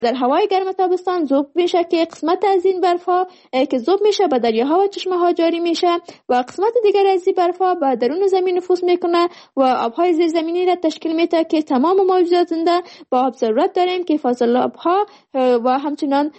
در هوای گرم تابستان ذوب میشه که قسمت از این برفها که ذوب میشه به دریاها و چشمه ها جاری میشه و قسمت دیگر از این برفها به درون زمین نفوذ میکنه و آبهای زیرزمینی را تشکیل میده که تمام موجودات زنده با آب ضرورت داریم که فاضل آبها و همچنان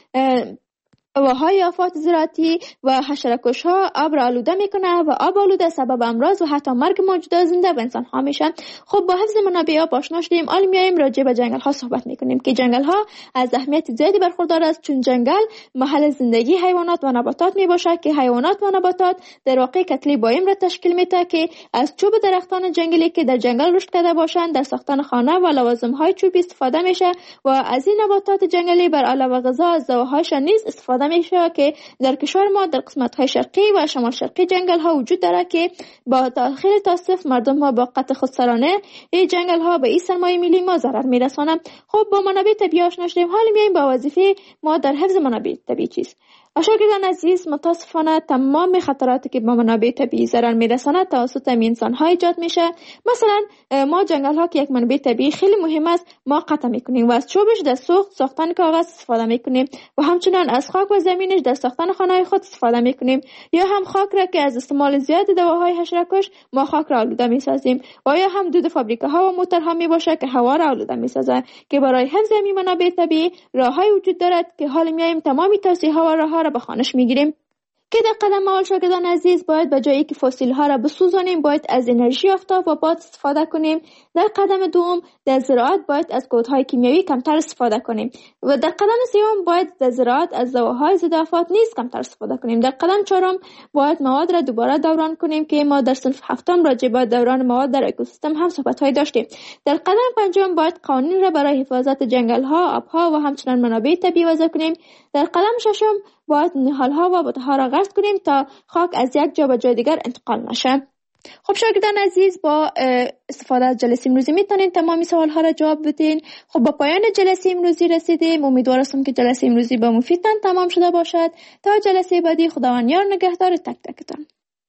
هواهای آفات زراعتی و حشره‌کش‌ها آب را آلوده میکنه و آب آلوده سبب امراض و حتی مرگ موجودات زنده و انسان ها میشن. خب با حفظ منابع آب آشنا شدیم، حالا میایم راجع به جنگل ها صحبت میکنیم که جنگل ها از اهمیت زیادی برخوردار است، چون جنگل محل زندگی حیوانات و نباتات میباشد که حیوانات و نباتات در واقع کتله بایم را تشکیل میده که از چوب درختان جنگلی که در جنگل رشد کرده باشند در ساختن خانه و لوازم های چوبی استفاده میشه و از این نباتات جنگلی بر علاوه غذا از دواهایشان نیز استفاده میشه که در کشور ما در قسمت های شرقی و شمال شرقی جنگل ها وجود داره که با خیلی تاسف مردم ها با قطع خودسرانه این جنگل ها به این سرمایه ملی ما ضرر میرسانند. خب با منابع طبیعی آشنا شدیم، حالا میایم با وظیفه ما در حفظ منابع طبیعی چیست. شاگردان عزیز، متاسفانه تمام خطراتی که با منابع طبیعی ضرر میرساند توسط انسان ها ایجاد میشه. مثلا ما جنگل ها که یک منبع طبیعی خیلی مهم است ما قطع میکنیم و از چوبش در ساختن کاغذ استفاده میکنیم و همچنان از خاک و زمینش در ساختن خانه خود استفاده میکنیم، یا هم خاک را که از استعمال زیاد دواهای حشره‌کش ما خاک را آلوده میسازیم، و یا هم دود فابریکه ها و موتورها میباشه که هوا را آلوده میسازه. که برای حفظ این منابع طبیعی راههای وجود دارد که حالا میایم تمامی توصیه ها و راهها را به خوانش میگیریم. که در قدم اول شاگردان عزیز باید به جایی که فسیل ها را بسوزانیم باید از انرژی آفتاب و باد استفاده کنیم. در قدم دوم در زراعت باید از کودهای کیمیایی کمتر استفاده کنیم و در قدم سوم باید در زراعت از دواهای ضد آفات نیز کمتر استفاده کنیم. در قدم چهارم باید مواد را دوباره دوران کنیم که ما در صنف هفتم راجع به دوران مواد در اکوسیستم هم صحبت‌های داشتیم. در قدم پنجم باید قوانین را برای حفاظت جنگل ها، آبها و همچنین منابع طبیعی وضع کنیم. در قدم ششم باید نهال‌ها و بوته‌ها را غرس کنیم تا خاک از یک جا به جای دیگر انتقال نشه. خب شاگردان عزیز، با استفاده از جلسه امروزی میتونین تمامی سوال‌ها را جواب بدین. خب با پایان جلسه امروزی رسیدیم. امیدوارم که جلسه امروزی با مفیدتان تمام شده باشد. تا جلسه بعدی خداوند یار نگهدار تک تکتان.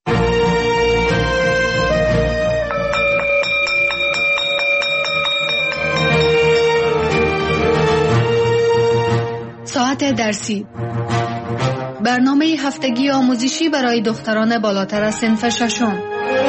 ساعت درسی، برنامه هفتگی آموزشی برای دختران بالاتر از صنف ششم.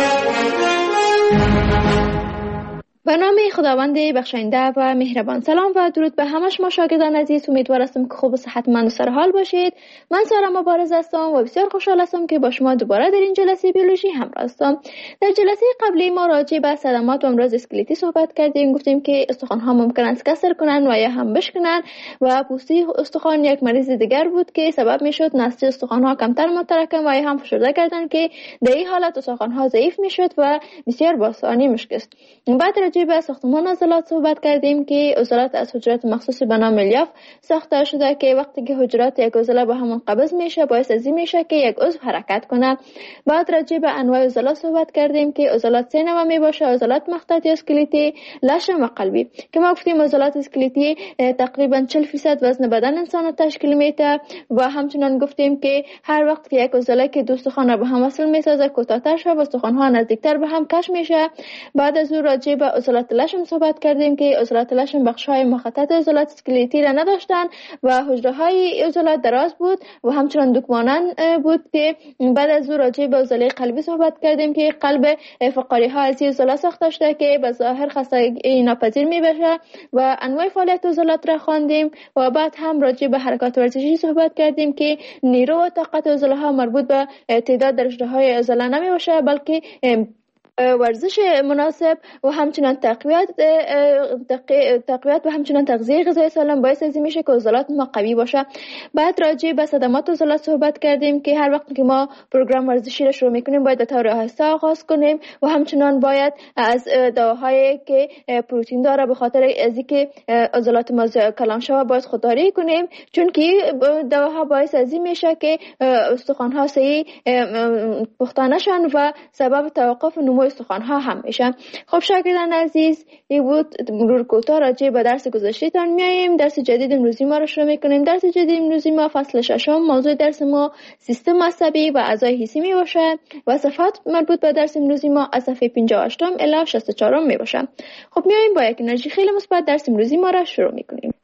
به نام خداوند بخشنده و مهربان. سلام و درود به همه شما شاگردان عزیز. امیدوارم که خوب و صحتمند و سرحال باشید. من سارا مبارز هستم و بسیار خوشحال هستم که با شما دوباره در این جلسه بیولوژی همراه هستم. در جلسه قبلی ما راجع به صدمات و امراض اسکلتی صحبت کردیم. گفتیم که استخوان‌ها ممکن است کسر کنن و یا هم بشکنن و پوسته استخوان یک مریض دیگر بود که سبب میشد نسج استخوان‌ها کمتر متراکم و یا هم فشرده کردن که در این حالت استخوان‌ها ضعیف میشد و بسیار با آسانی میشکست. بعد راجع به ساختمان عضلات صحبت کردیم که عضلات از حجرات مخصوصی به نام الیاف ساخته شده که وقتی که حجرات یک عضله به هم قبض میشه باعث از این میشه که یک عضو حرکت کنه. بعد راجع به انواع عضلات صحبت کردیم که عضلات سه نوع میباشه: عضلات مخططی اسکلتی، لشم و قلبی. که ما گفتیم عضلات اسکلتی تقریبا 40% وزن بدن انسان رو تشکیل میده و همچنین گفتیم که هر وقت که یک عضله که دو استخوان به هم وصل میسازه کوتاه‌تر شه و استخوان‌ها نزدیکتر به هم کش میشه. بعد از اون راجع به عضلات لشم صحبت کردیم که عضلات لشم بخش‌های مخطط عضلات اسکلتی را نداشتن و حجره‌های عضلات دراز بود و همچنین دکمانند بود. که بعد از اون راجع به عضله قلبی صحبت کردیم که قلب فقاری‌ها از عضله ساخته شده که به ظاهر خستگی ناپذیر میبشه و انواع فعالیت عضلات را خواندیم و بعد هم راجع به حرکات ورزشی صحبت کردیم که نیرو و طاقت عضله‌ها مربوط به تعداد درجه‌های عضله نمیباشه بلکه ورزش مناسب و همچنین تقویت و همچنین تغذیه غذایی سالم باعث از این میشه که عضلات ما قوی باشه. بعد راجع به صدمات عضلات صحبت کردیم که هر وقت که ما پروگرام ورزشی را شروع میکنیم باید به طور آهسته آغاز کنیم و همچنین باید از دواهایی که پروتئین داره به خاطر از اینکه عضلات ما کلان شوه باید خودداری کنیم، چون که دواها باعث از این میشه که استخوان‌ها صحیح پخته نشن و سبب توقف نمو استخوان‌ها هم میشن. خب شاگردان عزیز، این بود مرور کوتاه راجع به درس گذشته‌تان. میایم درس جدید امروزی ما رو شروع میکنیم. درس جدید امروزی ما فصل ششم، موضوع درس ما سیستم عصبی و اعضای حسی می باشه و صفحات مربوط به درس امروزی ما از صفحه 58 الی 64 می باشه. خب میایم با یک انرژی خیلی مثبت درس امروزی ما رو شروع میکنیم.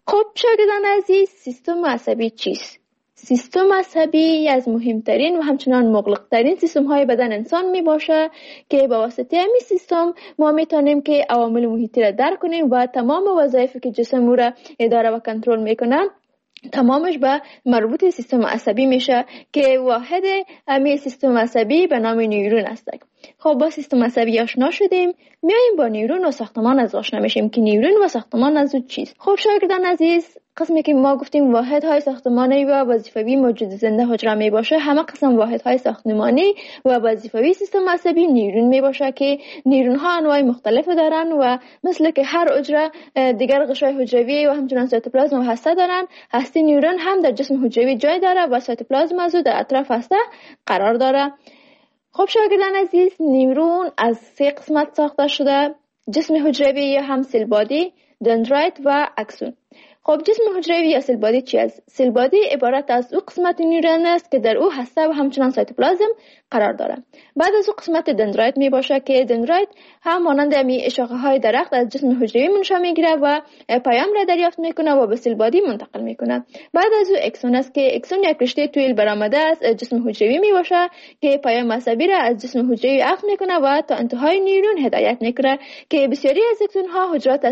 خب شاگردان عزیز، سیستم عصبی چیست؟ سیستم عصبی از مهمترین و همچنان مغلقترین سیستم های بدن انسان می باشه که با واسطه همین سیستم ما می تونیم که عوامل محیطی را درک کنیم و تمام وظایفی که جسم او را اداره و کنترل میکنه تمامش به مربوط سیستم عصبی میشه که واحد همین سیستم عصبی به نام نیورون است. خب با سیستم عصبی آشنا شدیم، میایم با نیورون و ساختمان از آشنا میشیم که نیورون و ساختمان از چیست. خب شاگردان عزیز، قسمی که ما گفتیم واحدهای ساختمانی و وظیفوی موجود زنده حجره می باشه، همه قسم واحدهای ساختمانی و وظیفوی سیستم عصبی نیورون می باشه که نیورون ها انواع مختلف دارن و مثل که هر حجره دیگر غشای حجروی و همچنان سایتوپلازم و هسته دارن، هسته نیورون هم در جسم حجروی جای داره و سایتوپلازم از در اطراف هسته قرار داره. خب شاگردان عزیز، نیورون از 3 قسمت ساخته شده: جسم حجروی یا هم سیل بادی، دندرایت و اکسون. خب جسم حجروی یا سیل بادی چی است؟ سیل بادی عبارت از او قسمت نیورون است که در او هسته و همچنان سایتوپلازم قرار داره. بعد از او قسمت دندرایت می باشه که دندرایت هم مانند می شاخه های درخت از جسم حجروی منشأ میگیره و پیام را دریافت میکنه و به سیل بادی منتقل میکنه. بعد از او اکسون است که اکسون یک رشته طویل برآمده از جسم حجروی می باشه که پیام عصبی را از جسم حجروی اخذ میکنه و تا انتهای نیورون هدایت میکنه که بسیاری از اکسون ها حجرات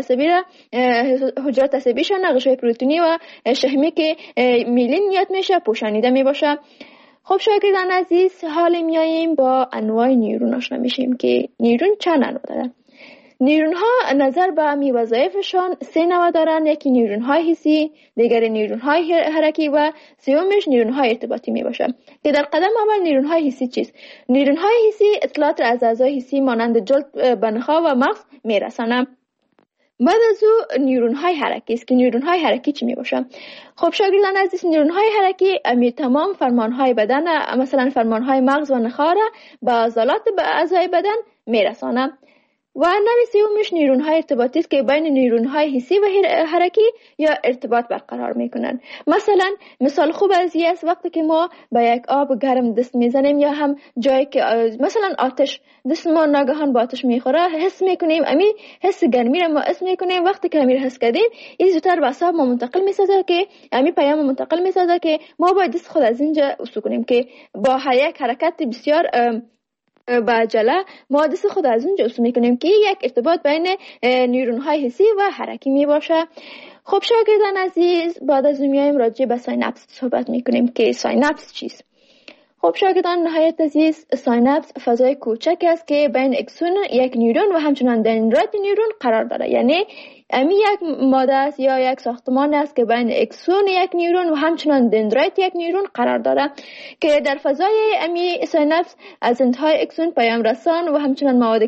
عصبیشان غشای پروتئینی و شحمی که میلین یاد میشه پوشانیده می باشه. خب شاگردان عزیز، حال میاییم با انواع نیورون آشنا میشیم که نیورون چند انواع دارن. نیورون ها نظر به می وظایفشان 3 نوع دارن: یکی نیورون های حسی، دیگر نیورون های حرکی و سومش نیورون های ارتباطی می باشه. که در قدم اول نیورون های حسی چیست؟ نیورون های حسی اطلاعات از اعضای حسی مانند جلد به نخاع و مغز میرسانه. بعد از او نیورون های حرکی است که نیورون های حرکی چی می باشه؟ خب شاگردان عزیز، نیورون های حرکی تمام فرمان های بدن، مثلا فرمان های مغز و نخاع را به عضلات به اعضای بدن میرسانه. و نوع سومش نیورون های ارتباطی است که بین نیورون های حسی و حرکی یا ارتباط برقرار میکنن. مثال خوب از این است وقتی که ما به یک آب گرم دست میزنیم یا هم جایی که مثلا آتش دست ما ناگهان با آتش میخوره حس میکنیم، امی حس گرمی را ما حس میکنیم. وقتی که امیر حس کردیم این زودتر به اعصاب ما منتقل میسازه که امی پیام منتقل میسازه که ما باید دست خود از اینجا عضو کنیم که با یک حرکت بسیار با عجله ما دست خود از اونجا عضو میکنیم که یک ارتباط بین نیورون های حسی و حرکی می باشه. خب شاگردان عزیز، بعد از اون میایم راجع به ساینپس صحبت میکنیم که ساینپس چیست. خب شاگردان نهایت عزیز، ساینپس فضای کوچک است که بین اکسون یک نیورون و همچنان دندرایت نیورون قرار داره. یعنی امی یک ماده است یا یک ساختمان است که بین اکسون یک نیورون و همچنان دندرایت یک نیورون قرار داره که در فضای امی ساینپس از انتهای اکسون پیام رسان و همچنان مواد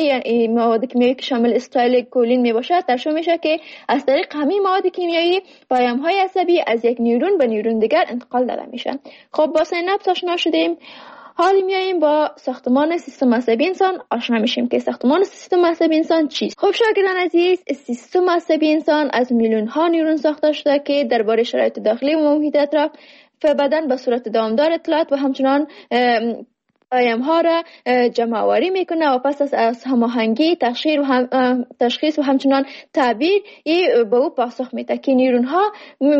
کیمیایی که شامل استایل کولین می باشد ترشح میشه که از طریق همین مواد کیمیایی پیام های عصبی از یک نیورون به نیورون دیگر انتقال داده میشه. خب با ساینپس آشنا شدیم، حالا میاییم با ساختمان سیستم عصبی انسان آشنا میشیم که ساختمان سیستم عصبی انسان چیست. خب شاگردان عزیز، سیستم عصبی انسان از میلیون ها نیورون ساخته شده که درباره شرایط داخلی و محیط اطراف بدن به صورت دوامدار اطلاعات و همچنان پیام ها را جمع آوری میکنه و پس از هماهنگی تشخیص و همچنان تعبیر به او پاسخ میده که نیورون ها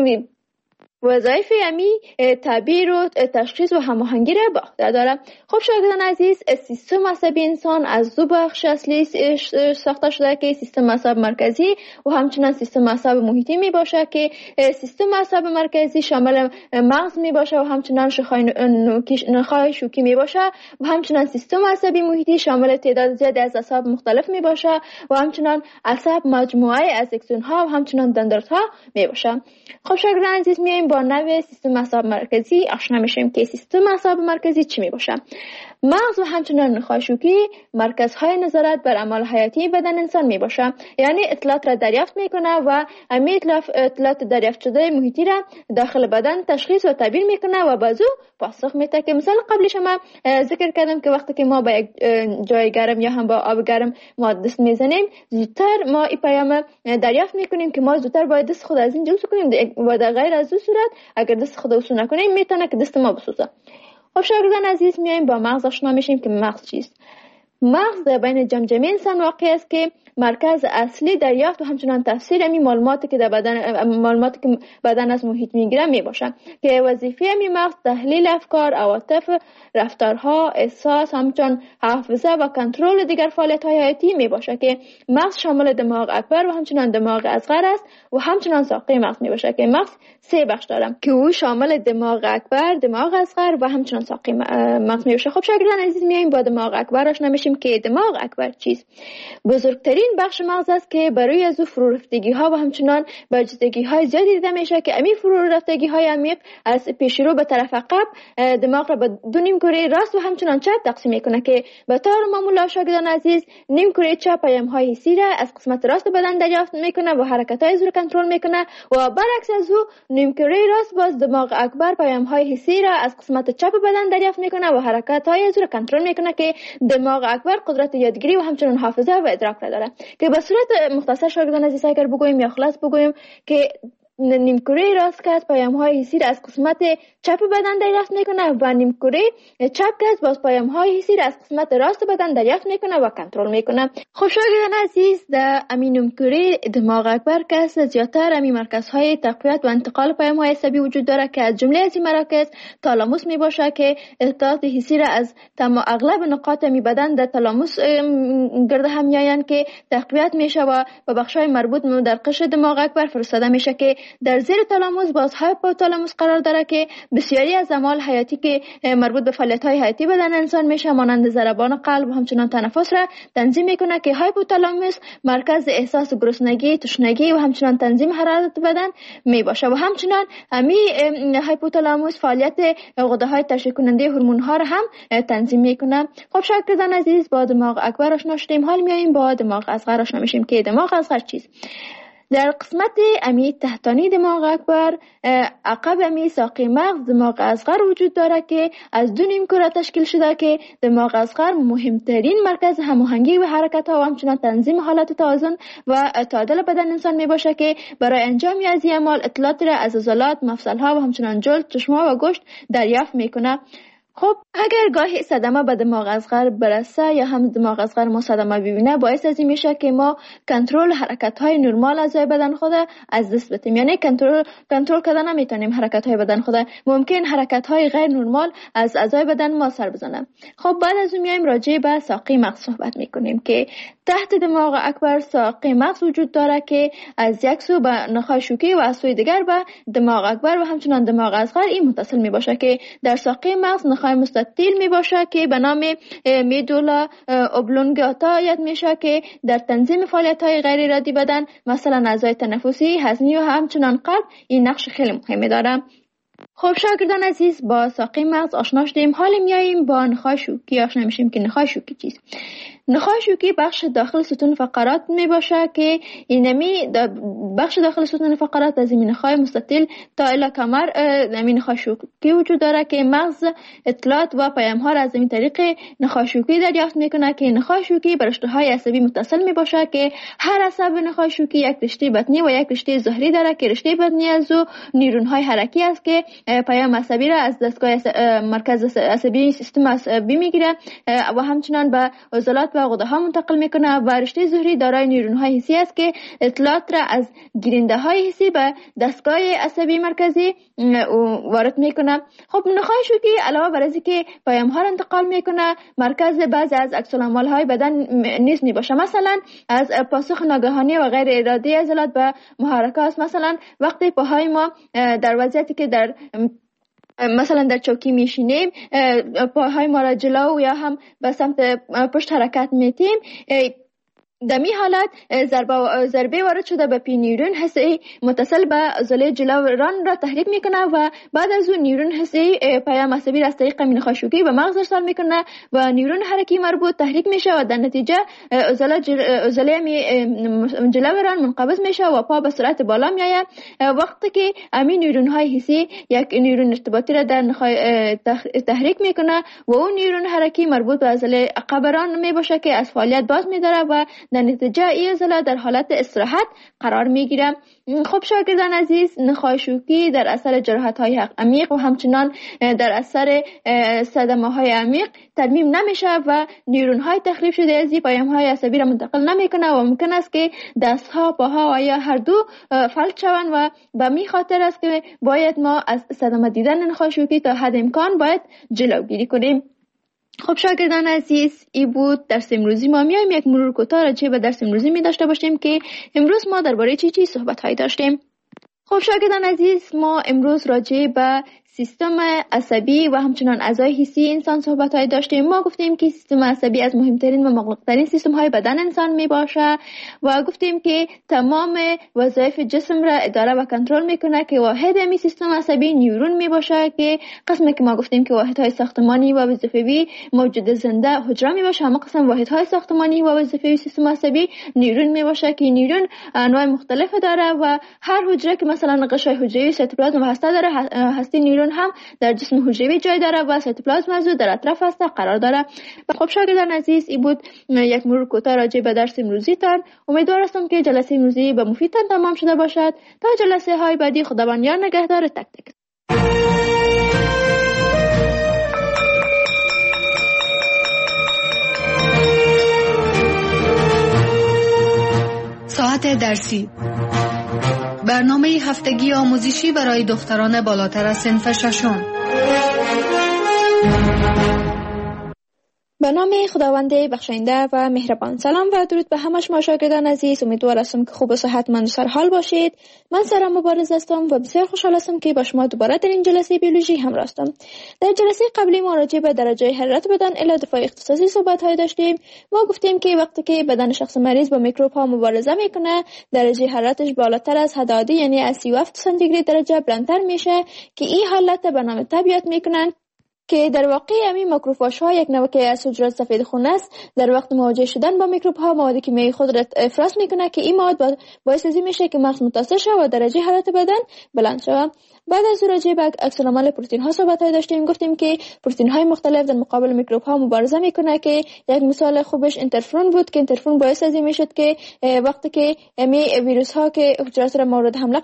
وظایف امی تعبیر و تشخیص و هماهنگی را به عهده داره. خب شاگردان عزیز، سیستم عصبی انسان از دو بخش اصلی ساخته شده که سیستم عصب مرکزی و همچنان سیستم عصب محیطی می باشه که سیستم عصب مرکزی شامل مغز می باشه و همچنان نخاع شوکی می باشه و همچنان سیستم عصبی محیطی شامل تعداد زیادی از اعصاب مختلف می باشه و همچنان عصب مجموعه از اکسون ها و همچنان دندرات ها می باشه. خب شاگردان عزیز، میایم با نوع سیستم عصب مرکزی آشنا میشیم که سیستم عصب مرکزی چی می باشه. مغز و همچنان نخاع شوکی مرکزهای نظارت بر اعمال حیاتی بدن انسان می باشه، یعنی اطلاعات را دریافت میکنه و همین اطلاعات دریافت شده محیطی را داخل بدن تشخیص و تعبیر میکنه و بازو پاسخ میده که مثلا قبلش ما ذکر کردم که وقتی که ما با یک جای گرم یا هم با آب گرم ما دست میزنیم زودتر ما این پیام دریافت میکنیم که ما زودتر باید دست خود از اینجا عضو کنیم و در غیر از این صورت اگر دست خود عضو نکنیم میتونه که دست ما بسوزه. خب شاگردان عزیز، میایم با مغز آشنا میشیم که مغز چیست. مغز در بین جمجمه انسان واقع است که مرکز اصلی دریافت و همچنان تفسیر این معلوماتی که در بدن از محیط میگیره میباشه که وظیفه این مغز تحلیل افکار، عواطف، رفتارها، احساس، همچنان حافظه و کنترل دیگر فعالیت‌های حیاتی میباشه که مغز شامل دماغ اکبر و همچنان دماغ اصغر است و همچنان ساقه مغز میباشه که مغز 3 بخش داره که او شامل دماغ اکبر، دماغ اصغر و همچنان ساقه مغز میباشه. خب شاگردان عزیز میایم با دماغ اکبر آشنا میشیم که دماغ اکبر چیست؟ بزرگترین بخش مغز است که برای از فرو رفتگی ها و همچنان برجستگی های زیادی دیده میشه که امی فرو رفتگی های عمیق از پیش رو به طرف عقب دماغ را به 2 نیمکره راست و همچنان چپ تقسیم میکنه که به طور معمول شاگردان عزیز نیمکره چپ پیام های حسی را از قسمت راست بدن دریافت میکنه و حرکت های رو کنترل میکنه و برعکس از او نیمکره راست باز دماغ اکبر پیام های حسی را از قسمت چپ بدن دریافت میکنه و حرکت های رو کنترل میکنه که دماغ اکبر قدرت یادگیری و همچنان حافظه و ادراک را داره که به صورت مختصر شاگردان عزیز اگر بگوییم یا خلاص بگوییم که نیمکره راست که از پیام‌های حسی را از قسمت چپ بدن دریافت میکنه و نیمکره چپ که باز پیام‌های حسی را از قسمت راست بدن دریافت میکنه و کنترل میکنه. خب شاگردان عزیز در امین نیمکره دماغ اکبر که زیاتر امی مرکزهای تقویت و انتقال پیام‌های عصبی وجود داره که از جمله از این مراکز تالاموس میباشه که اطلاعات حسی را از اغلب نقاط می بدن در تالاموس گرد هم میآیند که تقویت میشه و به بخش‌های مربوط در قشر دماغ اکبر فرستاده میشه که در زیر تالاموس باز هایپوتالاموس قرار داره که بسیاری از اعمال حیاتی که مربوط به فعالیت‌های حیاتی بدن انسان میشه مانند ضربان قلب و همچنان تنفس را تنظیم میکنه که هایپوتالاموس مرکز احساس گرسنگی، تشنگی و همچنان تنظیم حرارت بدن میباشه و همچنان امی هایپوتالاموس فعالیت غده‌های تشکیل کننده هورمون‌ها را هم تنظیم میکنه. خب شاگردان عزیز با دماغ اکبر آشنا شدیم، حال میایم با دماغ اصغر آشنا میشیم که دماغ اصغر چیست؟ در قسمت امی تحتانی دماغ اکبر عقب امی ساقه مغز دماغ اصغر وجود داره که از 2 نیمکره تشکیل شده که دماغ اصغر مهمترین مرکز هماهنگی و حرکت ها و همچنان تنظیم حالت توازن و تعادل بدن انسان میباشه که برای انجام از این اعمال اطلاعات را از عضلات، مفصل ها و همچنان جلد، چشم ها و گوشت دریافت میکنه. خب اگر گاهی صدمه به دماغ اصغر برسه یا هم دماغ اصغر ما صدمه ببینه باعث از این میشه که ما کنترل حرکت های نرمال اعضای بدن خود از دست بدیم، یعنی کنترل کردن نمیتونیم حرکت های بدن خود، ممکن حرکت های غیر نرمال از اعضای بدن ما سر بزنه. خب بعد از اون میایم راجع به ساقه مغز صحبت میکنیم که تحت دماغ اکبر ساقه مغز وجود داره که از یک سو به نخاع شوکی و از سوی دیگر به دماغ اکبر و همچنان دماغ اصغر این متصل میباشه که در ساقه مغز نخاع مستطیل میباشه که به نام میدولا اوبلونگاتا یاد میشه که در تنظیم فعالیت‌های غیر ارادی بدن مثلا اعضای تنفسی، هضمی و همچنان قلب این نقش خیلی مهمی داره. خب شاگردان عزیز با ساقه مغز آشنا شدیم، حالا میاییم با نخاع شوکی آشنا میشیم که نخاع شوکی چیست؟ نخاع شوکی بخش داخل ستون فقرات می باشه که اینمی بخش داخل ستون فقرات از این نخاع مستطیل تا الی کمر این نخاع شوکی وجود داره که مغز اطلاعات و پیام ها را از این طریق نخاع شوکی دریافت میکنه که نخاع شوکی به رشته های عصبی متصل می باشه که هر عصب نخاع شوکی یک رشته بطنی و یک رشته ظهری داره که رشته بطنی از نیورون های حرکی است که پیام عصبی را از دستگاه مرکز عصبی سیستم عصبی میگیره و همچنان به عضلات و غده ها منتقل میکنه و رشته ظهری دارای نیورون های حسی است که اطلاعات را از گیرنده های حسی به دستگاه عصبی مرکزی وارد میکنه. خب نخاع شوکی علاوه بر اینکه پیام ها را انتقال میکنه مرکز بعضی از عکس العمل های بدن نیز میباشه، مثلا از پاسخ ناگهانی و غیر ارادی عضلات به محرکات، مثلا وقتی پاهای ما در وضعیتی که در مثلا در چوکی میشینیم پاهای ما را جلو یا هم به سمت پشت حرکت میتیم، در می حالت ضربه وارد شده به پی نیورون حسی متصل به عضله جلویان را تحریک میکنه و بعد از اون نیورون حسی پیام عصبی را از طریق نخاع شوکی به مغز ارسال میکنه و نیورون حرکی مربوط تحریک میشه و در نتیجه عضله جلویان منقبض میشه و پا به سرعت بالا میآید. وقتی که همین نیورون های حسی یک نیورون ارتباطی را در نخاع تحریک میکنه و اون نیورون حرکی مربوط به عضله عقبران میباشه که از فعالیت باز میداره و در نتیجه این عضله در حالت استراحت قرار میگیره. خب شاگردان عزیز، نخایشوکی در اثر جراحت‌های عمیق و همچنان در اثر صدمه‌های عمیق ترمیم نمیشه و نیورون‌های تخریب شده از این پیام‌های عصبی را منتقل نمیکنه و ممکن است که دست‌ها، پاها و یا هر دو فلج شوند و به می خاطر است که باید ما از صدمه دیدن نخایشوکی تا حد امکان باید جلوگیری کنیم. خب شاگردان عزیز، این بود درس امروزی ما. میایم یک مرور کوتاه راجع به درس امروزی می داشته باشیم که امروز ما درباره چی صحبت‌هایی داشتیم. خب شاگردان عزیز، ما امروز راجع به سیستم عصبی و همچنان اعضای حسی انسان صحبت‌های داشتیم. ما گفتیم که سیستم عصبی از مهمترین و مغلق‌ترین سیستم‌های بدن انسان میباشه و گفتیم که تمام وظایف جسم را اداره و کنترل میکنه که واحد این سیستم عصبی نیورون میباشه که قسمی که ما گفتیم که واحدهای ساختمانی و وظیفوی موجود زنده حجره میباشه، اما قسم واحدهای ساختمانی و وظیفوی سیستم عصبی نیورون میباشه که نیورون انواع مختلف داره و هر حجره که مثلا قشای حجروی سیتوپلازم و هسته داره، هسته نیورون هم در جسم حجروی جای داره و سیتوپلازم از در اطراف هسته قرار داره. خب شاگردان عزیز، این بود یک مرور کوتاه راجع به درس امروزی تان. امیدوار هستم که جلسه امروزی به مفیدتان تمام شده باشد. تا جلسه های بعدی، خداوند یار نگهدار تک تک. ساعت درسی، برنامه هفتگی آموزشی برای دختران بالاتر از صنف ششم. به نام خداوند بخشنده و مهربان. سلام و درود به همه شما شاگردان عزیز. امیدوار هستم که خوب و صحتمند و سرحال باشید. من سارا مبارز هستم و بسیار خوشحال هستم که با شما دوباره در این جلسه بیولوژی همراه هستم. در جلسه قبلی ما راجع به درجه حرارت بدن الی دفاع اختصاصی صحبت های داشتیم. ما گفتیم که وقتی که بدن شخص مریض با میکروب ها مبارزه میکنه، درجه حرارتش بالاتر از حد عادی یعنی از 37 سانتیگراد درجه بلندتر میشه که این حالت به نام تبیات میکنن که در واقع همین ماکروفاژ ها یک نوع از حجرات سفید خون است. در وقت مواجه شدن با میکروب ها مواد کیمیایی خود را افراز میکنه که این مواد باعث میشه که مغز متاثر شود و درجه حرارت بدن بلند شود. بعد از راجع به عکس العمل پروتئین ها صحبت داشتیم. گفتیم که پروتئین های مختلف در مقابل میکروب ها مبارزه میکنه که یک مثال خوبش اینترفرون بود که اینترفرون باعث از این میشد که وقتی که امی ویروس ها که حجرات را مورد حمله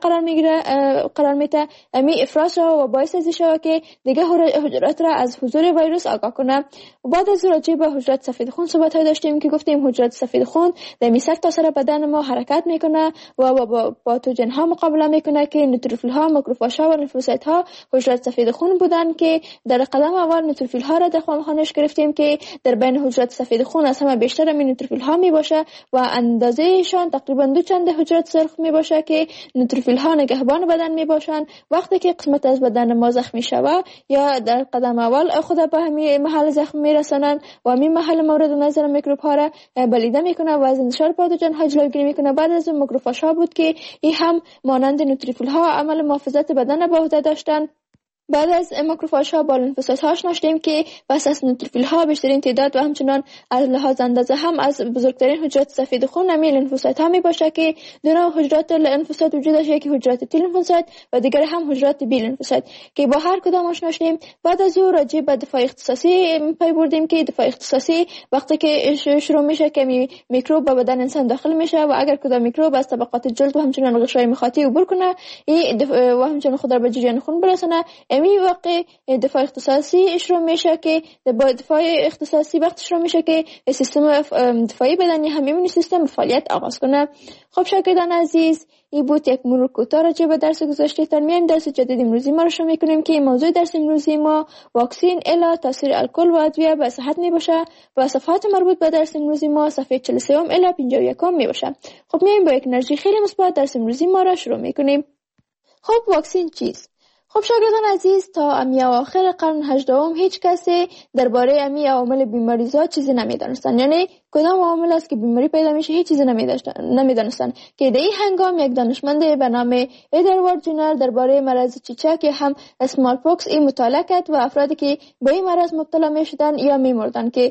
قرار میده امی افراز و باعث از این که دیگه حجرات را از حضور ویروس آگاه کنه. و بعد از راجع به حجرات سفید خون صحبت داشتیم که گفتیم حجرات سفید خون در میسر تا سر بدن ما حرکت میکنه و با پاتوژن ها مقابله میکنه که نوتروفیل ها، ماکروفاژ ها و لیمفوسایت ها حجرات سفید خون بودن که در قدم اول نوتروفیل ها را در خانش گرفتیم که در بین حجرات سفید خون از همه بیشتر می نوتروفیل ها می باشه و اندازهشان تقریبا 2 چند حجرات سرخ می باشه که نوتروفیل ها نگهبان بدن می باشن. وقتی که قسمت از بدن ما زخمی شوه یا در قدم اول خود به همین محل زخم میرسانند و همین محل مورد نظر میکروب ها را بلیده میکنه و از انتشار پاتوژن ها جلوگیری میکنه. بعد از ماکروفاژ ها بود که این هم مانند نوتروفیل ها عمل محافظت بدن به عهده داشتن. بعد از ماکروفاژ ها با لیمفوسایت ها آشنا که پس از نوتروفیل ها بیشترین تعداد و همچنان از لحاظ اندازه هم از بزرگترین حجرات سفید خون همین لیمفوسایت ها می باشه که دو نوع حجرات لیمفوسایت وجود داشته، یکی حجرات تی لیمفوسایت و دیگر هم حجرات بی لیمفوسایت که با هر کدام آشنا شدیم. بعد از او راجع به دفاع اختصاصی پی بردیم که دفاع اختصاصی وقتی که شروع میشه که میکروب به بدن انسان داخل میشه و اگر کدام میکروب از طبقات جلد و همچنان غشای مخاطی عبور کنه و همچنان خود را به جریان خون برسونه، امی واقع دفاع اختصاصی شروع میشه که با دفاع اختصاصی وقت شروع میشه که سیستم دفاعی بدنی همین سیستم فعالیت آغاز کنه. خب شاگردان عزیز، این بود یک مرور کوتاه راجع به درس گذشته. تا میایم درس جدید امروزی ما رو شروع میکنیم که موضوع درس امروزی ما واکسین الی تاثیر الکل و ادویه به صحت میباشه و صفحات مربوط به درس امروزی ما صفحه 43 الی 51 میباشه. خب میایم با یک انرژی خیلی مثبت درس امروزی ما رو شروع میکنیم. خب واکسین چیست؟ خب شاگردان عزیز، تا امی اواخر قرن 18 هیچ کسی درباره امی عوامل بیماریزا چیزی نمیدانستن، یعنی کدام عامل است که بیماری پیدا میشه هیچ چیزی نمیدانستن که در این هنگام یک دانشمند به نام ادوارد جنر درباره مرض چیچک یا هم اسمال پوکس این مطالعه کرد و افرادی که به این مرض مبتلا میشدن یا میمردن که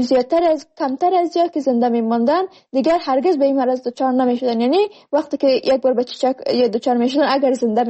کمتر از یا که زنده میماندن دیگر هرگز به این مرض دچار نمیشدن. یعنی وقتی که یک بار به چیچک یا دچار میشدن اگر زنده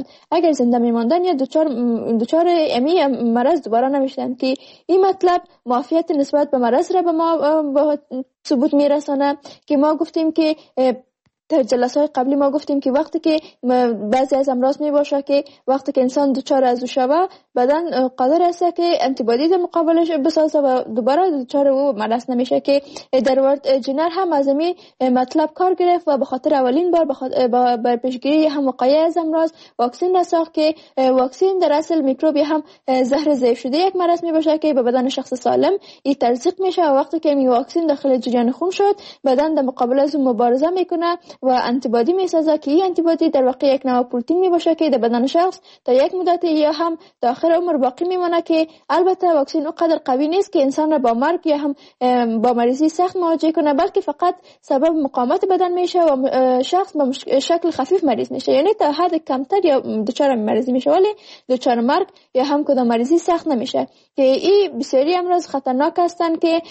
میماندن یا دچار امی مرض دوباره نمیشدن که این مطلب معافیت نسبت به مرض را به ما ثبوت میرسانه که ما گفتیم که در جلسات قبلی ما گفتیم که وقتی که بعضی از امراض می باشه که وقتی که انسان دچار از او شوه بدن قادر است که انتیبادی در مقابلش بسازه و دوباره دچار او مرض نمیشه که در ورد جنر هم از این مطلب کار گرفت و به خاطر اولین بار بر پیشگیری هم وقایع از امراض واکسن را ساخت که واکسن در اصل میکروبی هم زهر ضعیف شده یک مرض می باشه که به بدن شخص سالم این تلصیق میشه و وقتی که این واکسن داخل جریان خون شد بدن در مقابل از اون مبارزه میکنه و انتیبادی میسازه که این انتیبادی در واقع یک نوع پروتئین می باشه که در بدن شخص تا یک مدت یا هم تا آخر عمر باقی میمونه که البته واکسن اونقدر قوی نیست که انسان را با مرگ یا هم با مریضی سخت مواجه کنه بلکه فقط سبب مقاومت بدن میشه و شخص به شکل خفیف مریض میشه یعنی تا حد کمتر یا دچار مریضی میشه ولی دچار مرگ یا هم کدام مریضی سخت نمیشه که این بسیاری امراض خطرناک هستند که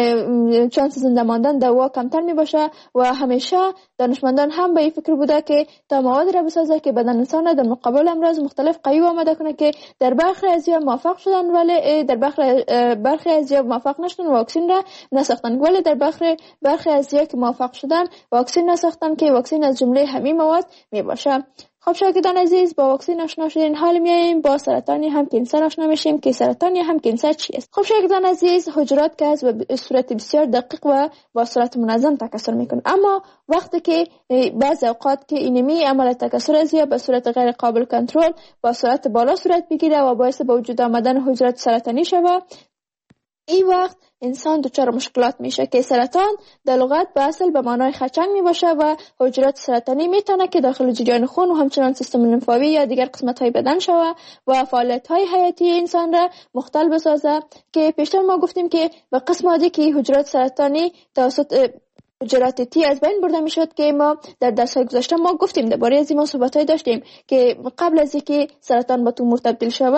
چانس زنده ماندن دوا کمتر می باشه و همیشه دانشمندان هم به این فکر بوده که تا مواد را بسازه که بدن انسان در مقابل امراض مختلف قوی آماده کنه که در برخی ازیا موفق شدن ولی در برخی ازیا موفق نشدن واکسن را نساختن ولی در برخی ازیا که موفق شدن واکسن نساختن که واکسن از جمله همین مواد می باشه. خب شاگردان عزیز با واکسن آشنا شدین حال میایم با سرطانی هم کانسر آشنا میشیم که سرطانی هم کانسر چیست. خب شاگردان عزیز حجرات که از به صورت بسیار دقیق و با صورت منظم تکثر میکنه اما وقتی که بعض اوقات که اینمی عمل تکثر از یا به صورت غیر قابل کنترل با سرعت بالا صورت بگیره و باعث به وجود آمدن حجرات سرطانی شود این وقت انسان دچار مشکلات میشه که سرطان در لغت به اصل به معنای خرچنگ می باشه و حجرات سرطانی میتونه که داخل جریان خون و همچنان سیستم لمفاوی یا دیگر قسمت های بدن شوه و فعالیت های حیاتی انسان را مختل بسازه که پیشتر ما گفتیم که به قسم عادی که حجرات سرطانی توسط حجرات تی از بین برده میشد که ما در درس‌های گذشته ما گفتیم درباره از این صحبت‌های داشتیم که قبل از اینکه سرطان به تومور تبدیل شوه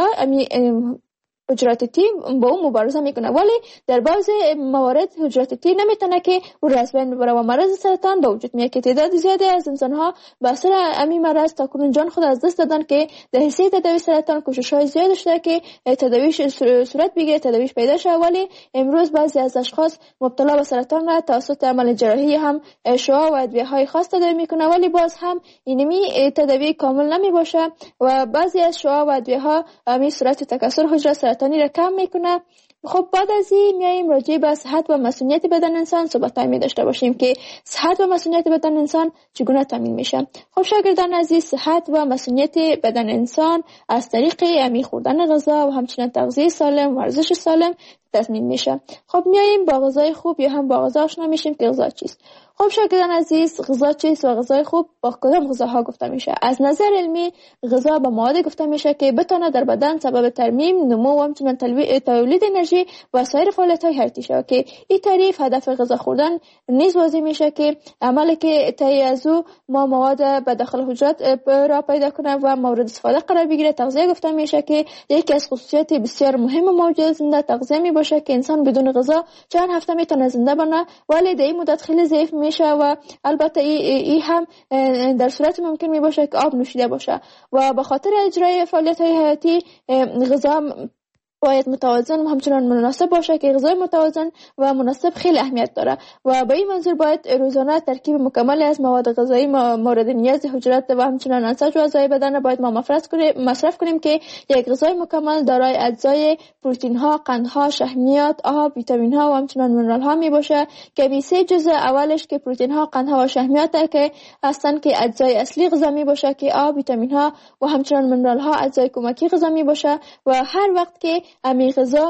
حجرات تی با اون مبارزه میکنه ولی در بعض موارد حجرات تی نمیتونه که او را از بین ببره و مرض سرطان به وجود میاد که تعداد زیادی از انسان‌ها به اثر همین مرض تاکنون جان خود از دست دادن که در حیث تداوی سرطان کوشش‌های زیاد شده که تداویش صورت بگیره تداویش پیدا شه ولی امروز بعضی از اشخاص مبتلا به سرطان را توسط عمل جراحی هم شعاع و ادویه‌های خاص تداوی میکنه ولی باز هم اینمی تداوی کامل نمیباشه و بعضی از شعاع و ادویه‌ها همین صورت تکثر حجره سرطانی را کم میکنه. خب بعد از این میایم راجع به صحت و مسئولیت بدن انسان صحبت‌های می داشته باشیم که صحت و مسئولیت بدن انسان چگونه تامین میشه. خب شاگردان عزیز صحت و مسئولیت بدن انسان از طریق امی خوردن غذا و همچنین تغذیه سالم ورزش سالم تضمین میشه. خب میایم با غذای خوب یا هم با غذا آشنا میشیم که غذا چیست. خب شاگردان عزیز غذا چیست و غذای خوب با کدام غذاها گفته میشه؟ از نظر علمی غذا با مواد گفته میشه که بتونه در بدن سبب ترمیم نمو و همچنین تولید انرژی و سایر فعالیت‌های حیاتی شه که این تعریف هدف غذا خوردن نیز واضح میشه که عملی که طی از او ما مواد به داخل حجرات را پیدا کنه و مورد استفاده قرار بگیره. تغذیه گفته میشه که یکی از خصوصیات بسیار مهم موجود زنده تغذیه می باشه که انسان بدون غذا چند هفته میتونه زنده بمونه ولی در این مدت خیلی ضعیف میشه و البته ای هم در صورت ممکن می باشه که آب نوشیده باشه و به خاطر اجرای فعالیت‌های حیاتی غذا باید متوازن و همچنان مناسب باشه که غذای متوازن و مناسب خیلی اهمیت داره و به این منظور باید روزانه ترکیب مکمل از مواد غذایی مورد نیاز حجرات و همچنان انسج و اعضای بدن باید ما مصرف کنیم که یک غذای مکمل دارای اجزای پروتئین ها، قند ها، شحمیات، آب، ویتامین ها و همچنان منرال ها می باشه که می سه جزء اولش که پروتئین ها، قند ها و شحمیات که هستن که اجزای اصلی غذا می باشه که آب، ویتامین ها و همچنان منرال ها اجزای کمکی غذا می باشه و هر وقت که امی غذا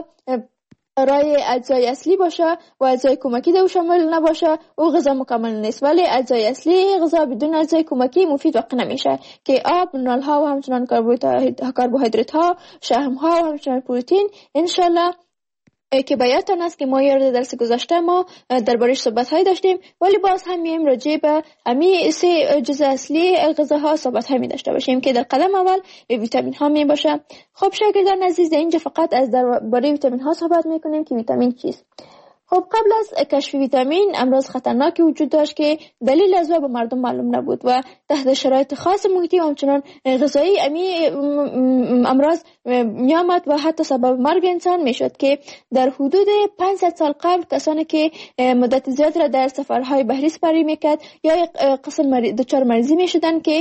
رای اجزای اصلی باشه و اجزای کمکی در شامل نباشه او غذا مکمل نیست ولی اجزای اصلی غذا بدون اجزای کمکی مفید واقع نمیشه که آب، منرال ها و همچنان کربوهیدرات ها، شحم ها و همچنان پروتئین انشالله که بیاتون است که ما یاد درس گذشته ما دربارش صحبت های داشتیم ولی باز هم میایم راجع به همین سه جزء اصلی غذاها صحبت های می داشته باشیم که در قدم اول ویتامین ها می باشه. خب شاگردان عزیز اینجا فقط از درباره ویتامین ها صحبت میکنیم که ویتامین چیست. خب قبل از کشف ویتامین امراض خطرناکی وجود داشت که دلیل از به مردم معلوم نبود و تحت شرایط خاص محیطی و همچنان غذایی امراض میامد و حتی سبب مرگ انسان میشد که در حدود 500 سال قبل کسانی که مدت زیاد را در سفرهای بحری سپری میکرد یا قسم دچار مریضی میشدن که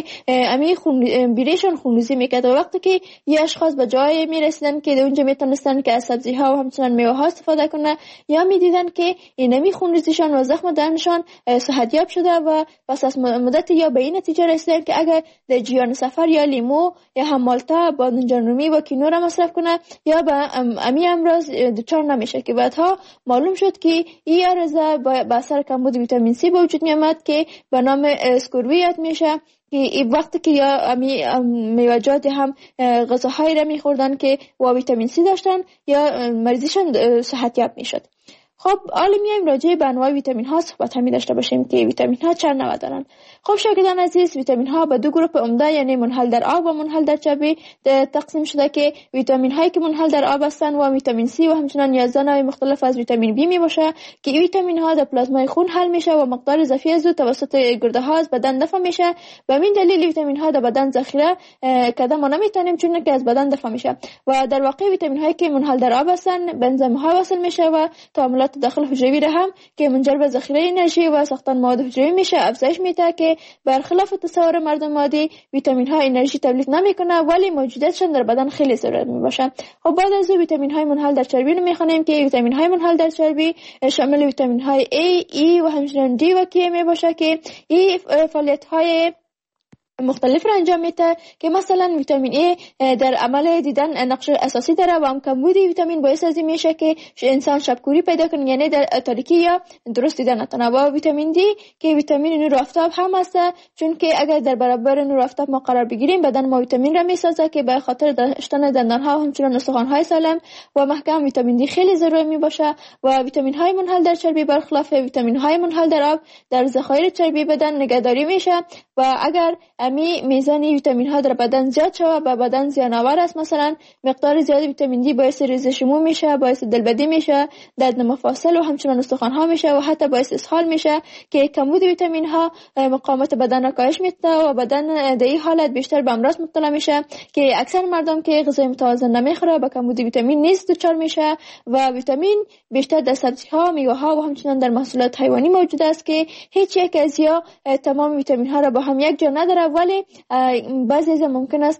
بیریشان خونریزی میکرد و وقتی که یه اشخاص به جای میرسیدن که اونجا میتونستن که از سبزی ها و همچنان میوه ها استفاده کنه یا میدیدن که اینمی خونریزیشان و زخم دهنشان صحتیاب شده و پس از مدت یا به این نتیجه رسیدن که اگر در جریان سفر یا لیمو یا هم مالتا بادمجان رومی و کینو را مصرف کنه یا به امی امراض دچار نمیشه که بعدها معلوم شد که این عرضه به اثر کمبود ویتامین سی به وجود میامد که به نام اسکوربی یاد میشه که وقتی که یا میوه‌جات هم غذاهایی را میخوردن که با ویتامین سی داشتن یا مریضیشان صحتیاب میشد. خب حالا میایم راجع به انواع ویتامین ها صحبت همی داشته باشیم که ویتامین ها چند نوع دارن. خب شاگردان عزیز، ویتامین ها به دو گروه عمده یعنی منحل در آب و منحل در چربی تقسیم شده که ویتامین هایی که منحل در آب هستند و ویتامین سی و همچنان 11 نوع مختلف از ویتامین بی می باشه که این ویتامین ها در پلازمای خون حل میشه و مقدار اضافی از او توسط گرده ها از بدن دفع میشه. به همین دلیل ویتامین ها در بدن ذخیره کرده ما نمیتونیم چون که از بدن دفع میشه و در واقع ویتامین هایی که منحل در آب هستند به انزیم ها وصل میشه و تعاملات داخل حجروی را هم که منجر به ذخیره انرژی و ساختن مواد حجروی میشه افزایش میده که برخلاف تصور مردم عادی ویتامین ها انرژی تولید نمیکنه ولی موجودیتشان در بدن خیلی ضرورت میباشه. خب بعد از ویتامین های منحل در چربی رو میخوانیم که ویتامین های منحل در چربی شامل ویتامین های A, E و همچنین D و K میباشه که این فعالیت های مختلف را انجام میده که مثلا ویتامین ای در عمل دیدن نقش اساسی داره و هم کمبود ویتامین باعث از این میشه که انسان شبکوری پیدا کنه یعنی در تاریکی یا درست دیدن نتونه. و ویتامین دی که ویتامین نور آفتاب هم هست چون که اگر در برابر نور آفتاب ما قرار بگیریم بدن ما ویتامین را میسازه که به خاطر داشتن دندان ها و همچنین استخوان های سالم و محکم ویتامین دی خیلی ضروری می باشه. و ویتامین های منحل در چربی برخلاف ویتامین های منحل در آب در ذخایر چربی بدن نگهداری میشه و اگر میزان ویتامین ها در بدن زیاد شود به بدن زیان آور است. مثلا مقدار زیاد ویتامین دی باعث ریزش مو میشه، باعث دلبدی میشه، درد مفاصل و همچنین استخوان ها میشه و حتی باعث اسهال میشه که کمبود ویتامین ها مقاومت بدن را کاهش میده و بدن در این حالت بیشتر به امراض مبتلا میشه که اکثر مردم که غذای متوازن نمیخوره با کمبود ویتامین نیز دچار میشه. و ویتامین بیشتر در سبزی ها، میوه ها و همچنین در محصولات حیوانی موجود است که هیچ یک از یا تمام ویتامین ها را با هم یک جا نداره ولی بعضی از ممکن است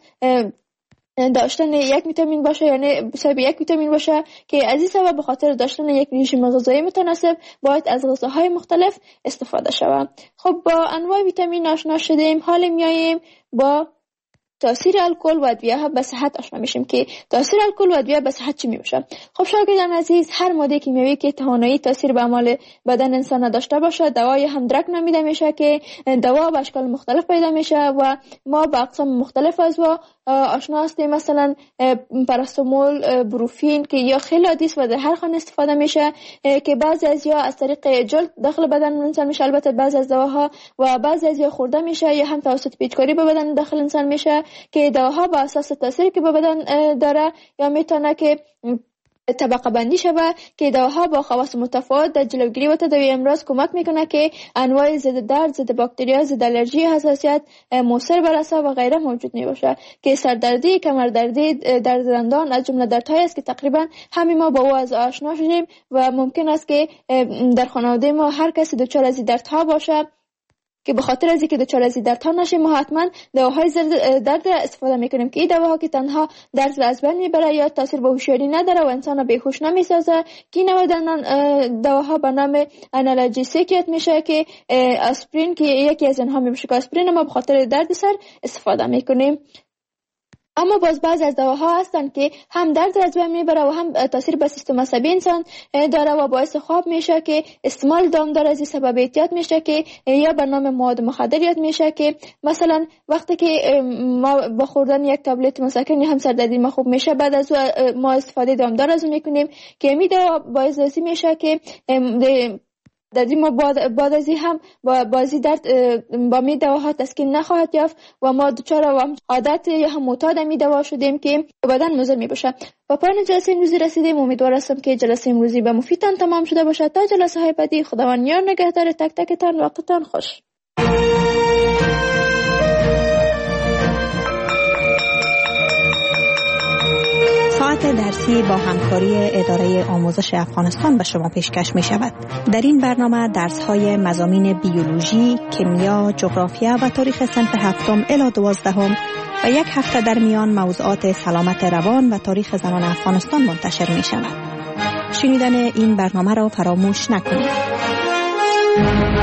داشتن یک ویتامین باشه یعنی بسبب یک ویتامین باشه که از این سبب به خاطر داشتن یک رژیم غذایی متناسب باید از غذاهای مختلف استفاده شود. خب با انواع ویتامین آشنا شدیم، حالا میاییم با تاثیر الکل و ادویه ها به صحت آشنا میشیم که تاثیر الکل و ادویه به صحت چی میشه. خب شاگردان عزیز، هر ماده کیمیایی که توانایی تاثیر به اعمال بدن انسان نداشته باشه دوای همدرک نامیده میشه که دوا به اشکال مختلف پیدا میشه و ما با اقسام مختلف از و آشنا هستیم. مثلا پاراستامول، بروفین که یا خیلی عادی است و در هر خانه استفاده میشه که بعضی از یا از طریق جلد داخل بدن انسان میشه، البته بعضی از دواها و بعضی از یا خورده میشه یا هم توسط پیچکاری به بدن داخل انسان میشه که دواها با اساس تاثیری که به بدن داره یا میتونه که طبقه بندی شوه که دواها با خواص متفاوت در جلوگیری و تداوی امراض کمک میکنه که انواع ضد درد، ضد باکتریا، ضد آلرژی، حساسیت، موثر بر اعصاب و غیره موجود میباشه که سردردی، کمردردی، درد دندان از جمله دردهایی است که تقریبا همه ما با او از آشنا شدیم و ممکن است که در خانواده ما هر کسی دچار از این دردها باشه که به خاطر از اینکه دچار از دردها نشیم ما حتما دواهای درد استفاده میکنیم که این دواها که تنها درد را از بین میبره یا تاثیر به هوشیاری نداره و انسان را بیهوش نمیسازه که نوع دواها به نام آنالژیسیک میشه که آسپرین که یکی از اینها میشه که آسپرین ما به خاطر درد سر استفاده میکنیم. اما بعضی از دواها هستن که هم درد را از بین میبره و هم تاثیر به سیستم عصبی انسان داره و باعث خواب میشه که استعمال دامدار از این سبب احتیاط میشه که یا به نام مواد مخدر یاد میشه که مثلا وقتی که ما با خوردن یک تابلت مسکن هم سردردی ما خوب میشه بعد از ما استفاده دامدار از اون میکنیم که می دوا باعث میشه که در ما بعد از این هم بازی درد با می دواها تسکین نخواهد یافت و ما دچار عادت یا هم معتاد می دوا شدیم که بدن مضر می باشه. و پایان جلسه امروزی رسیدیم. امیدوار هستم که جلسه امروزی به مفیدتان تمام شده باشه. تا جلسه های بعدی خداوند یار نگهدار تک تکتان. وقتتان خوش. ساعت درسی با همکاری اداره آموزش افغانستان به شما پیشکش می شود. در این برنامه درس‌های مضامین بیولوژی، کیمیا، جغرافیا و تاریخ صنف 7 الی 12 و یک هفته در میان موضوعات سلامت روان و تاریخ زنان افغانستان منتشر می شود. شنیدن این برنامه را فراموش نکنید.